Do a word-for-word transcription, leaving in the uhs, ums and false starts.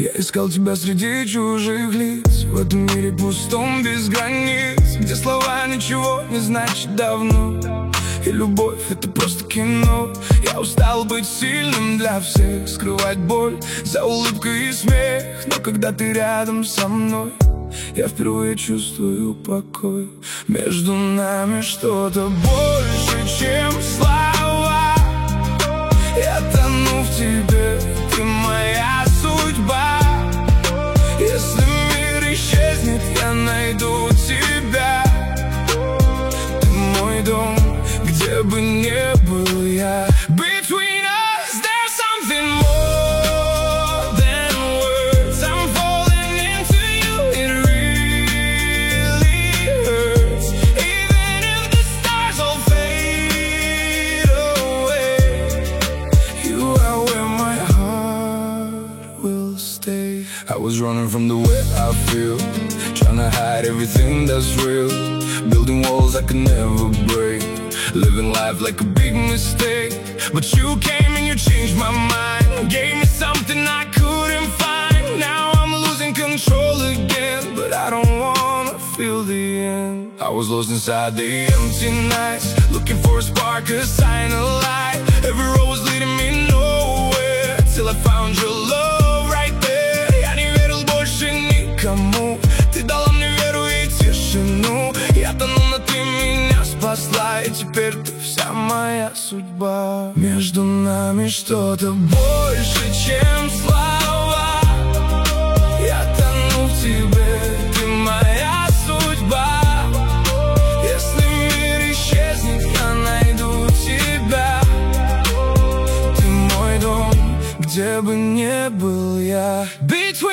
Я искал тебя среди чужих лиц, в этом мире пустом без границ, где слова ничего не значат давно, и любовь — это просто кино. Я устал быть сильным для всех, скрывать боль за улыбкой и смех. Но когда ты рядом со мной, я впервые чувствую покой. Между нами что-то больше, чем слова. Я тону в тебе, ты моя судьба. Если мир исчезнет, я найду тебя. Ты мой дом, где бы не был я. Between us there's something more than words. I'm falling into you, it really hurts. Even if the stars all fade away, you are where my heart will stay. I was running from the way I feel, trying to hide everything that's real, building walls I could never break, living life like a big mistake. But you came and you changed my mind, gave me something I couldn't find. Now I'm losing control again, but I don't wanna feel the end. I was lost inside the empty nights, looking for a spark, a sign of light. Every road was leading me nowhere, till I found your love right there. Я не верил больше никому, ты дала мне веру и тишину. Я тонул, но ты меня спасла, и теперь ты вся моя судьба. Между нами что-то больше, чем слова. Я тону в тебе, ты моя судьба. Если мир исчезнет, я найду тебя. Ты мой дом, где бы не был я. Between